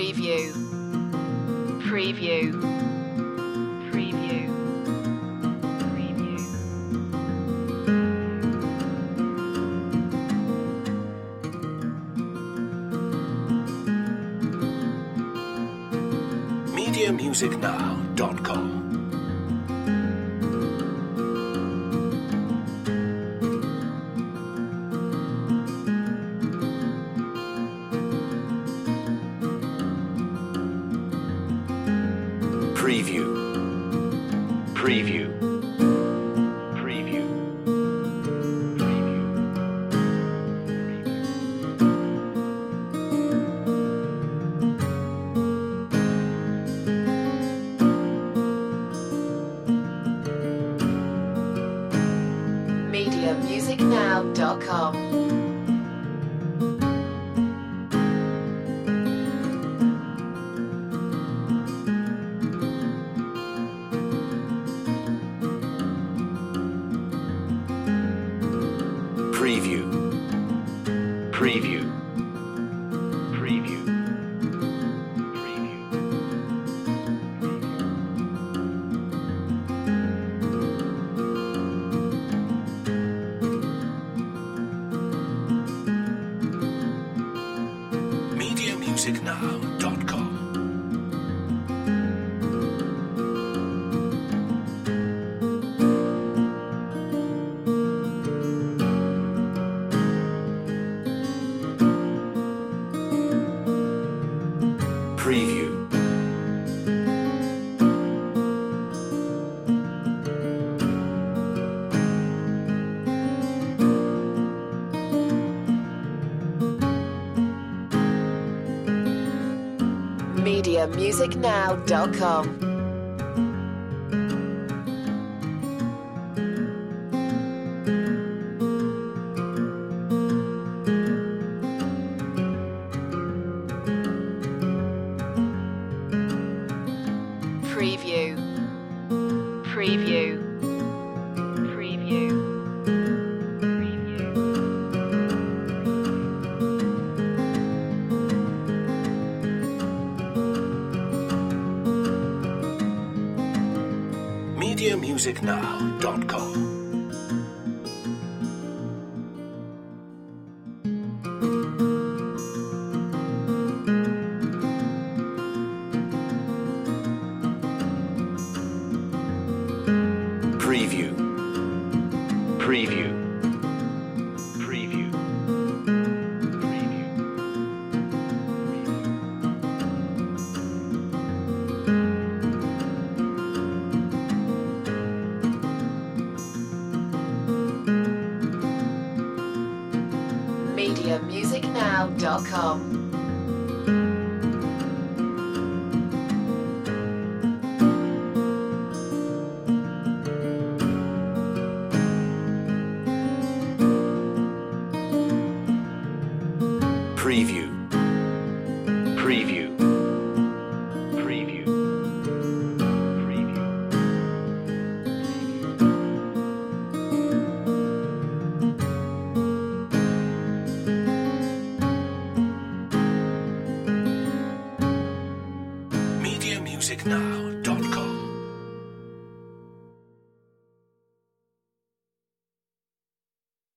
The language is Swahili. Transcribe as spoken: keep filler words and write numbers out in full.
Preview. Preview. Preview. Preview. media music now dot com Preview. Preview. Preview. media music now dot com. Preview. Preview. Preview. media music now dot com Preview. media music now dot com. Preview. Preview. Preview. Preview. media music now dot com Preview. Preview. Preview. Preview. media music now dot com. Preview. Preview. Preview. Preview. media music now